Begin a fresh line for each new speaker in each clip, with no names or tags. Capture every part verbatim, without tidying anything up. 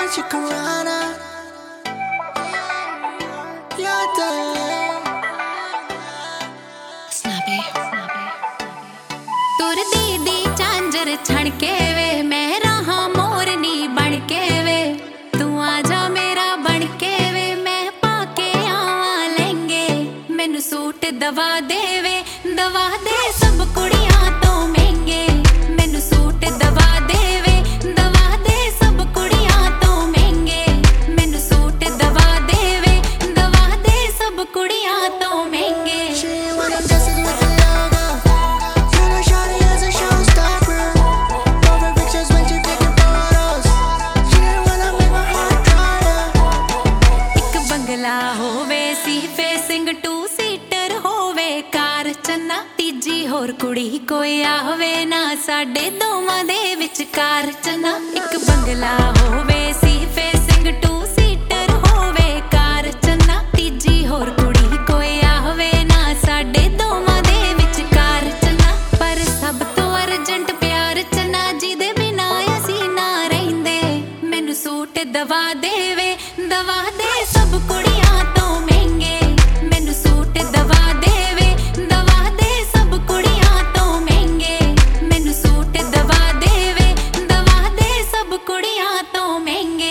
Chicarana. Yada.
Snappy. तुर दी दी झांझर छड़के वे मैं रहा मोरनी बनके वे तू आजा मेरा बनके वे मैं पाके आवा लेंगे मैनू सूट दवा दे वे दवा दे सब कुड़ियां तो महंगे मैनू सूट दवा दे वे दवा दे सब कुड़ियां तो महंगे मैनू सूट दवा दे वे दवा दे सब कुड़ियां तो महंगे
She want them dresses with the logo. You know shawty is a showstopper. Over pictures when she taking photos. She didn't wanna make my heart dry.
ਇੱਕ ਬੰਗਲਾ ਹੋਵੇ ਸੀ ਫੇਸਿੰਗ ਟੂ ਸੀਟਰ ਹੋਵੇ ਕਾਰ ਚੰਨਾ ਤੀਜੀ ਹੋਰ ਕੁੜੀ ਕੋਈ ਆਵੇ ਨਾ ਸਾਡੇ ਦੋਵਾਂ ਦੇ ਵਿਚਕਾਰ ਚੰਨਾ ਇੱਕ ਬੰਗਲਾ ਹੋਵੇ ਸੀ ਫੇਸਿੰਗ ਟੂ ਸੀਟਰ ਹੋਵੇ ਕਾਰ ਚੰਨਾ ਤੀਜੀ ਹੋਰ ਕੁੜੀ ਕੋਈ ਆਵੇ ਨਾ ਸਾਡੇ ਦੋਵਾਂ ਦੇ ਵਿਚਕਾਰ ਚੰਨਾ ਪਰ ਸਭ ਤੋਂ ਅਰਜੈਂਟ ਪਿਆਰ ਚੰਨਾ ਜਿਹਦੇ ਬਿਨਾਂ ਅਸੀਂ ਨਾ ਰਹਿੰਦੇ ਮੈਨੂੰ ਸੂਟ ਦਵਾ ਦੇਵੇ ਦਵਾ ਦੇ ਸਭ ਕੁੜੀਆਂ ਤੋਂ ਮਹਿੰਗੇ ਮੈਨੂੰ ਸੂਟ ਦਵਾ ਦੇਵੇ ਦਵਾ ਦੇ ਸਭ ਕੁੜੀਆਂ ਤੋਂ ਮਹਿੰਗੇ ਮੈਨੂੰ ਸੂਟ ਦਵਾ ਦੇਵੇ ਦਵਾ ਦੇ ਸਭ ਕੁੜੀਆਂ ਤੋਂ ਮਹਿੰਗੇ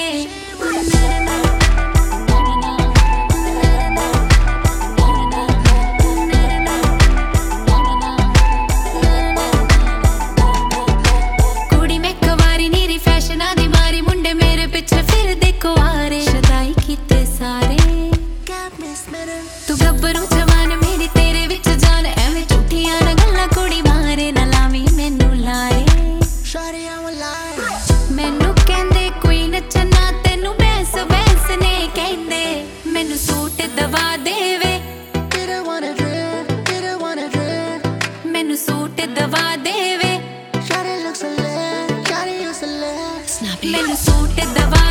ਕੁੜੀ ਮੈਂ ਕਵਾਰੀ ਨੀਰੀ ਫੈਸ਼ਨਾਂ ਦੀ ਮਾਰੀ ਮੁੰਡੇ ਮੇਰੇ ਪਿੱਛੇ ਫਿਰਦੇ ਕੁਆਰੇ ਸ਼ਦਾਈ ਕੀਤੇ ਸਾਰੇ
Got me smitten.
ਤੂੰ ਗੱਭਰੂ ਜਵਾਨ ਮੇਰੀ ਤੇਰੇ ਵਿੱਚ ਜਾਨ ਐਵੇਂ ਝੂਠੀਆਂ ਨਾ ਗੱਲਾਂ ਕੁੜੀ ਮਾਰੇ ਨਾ ਲਾਵੀਂ ਮੈਨੂੰ ਲਾਰੇ
Shawty, I'm alive.
ਮੈਨੂੰ ਕਹਿੰਦੇ ਕੋਈ ਨੱਚਣਾ ਤੈਨੂੰ ਬੈਂਸ ਬੈਂਸ ਨੇ ਕਹਿੰਦੇ ਮੈਨੂੰ ਸੂਟ ਦਵਾ ਦੇਵੇ
Didn't wanna drip, didn't wanna drip.
ਮੈਨੂੰ ਸੂਟ ਦਵਾ ਦੇਵੇ
Shawty looks so lit, Shawty used to lit.
ਮੈਨੂੰ ਸੂਟ ਦਵਾ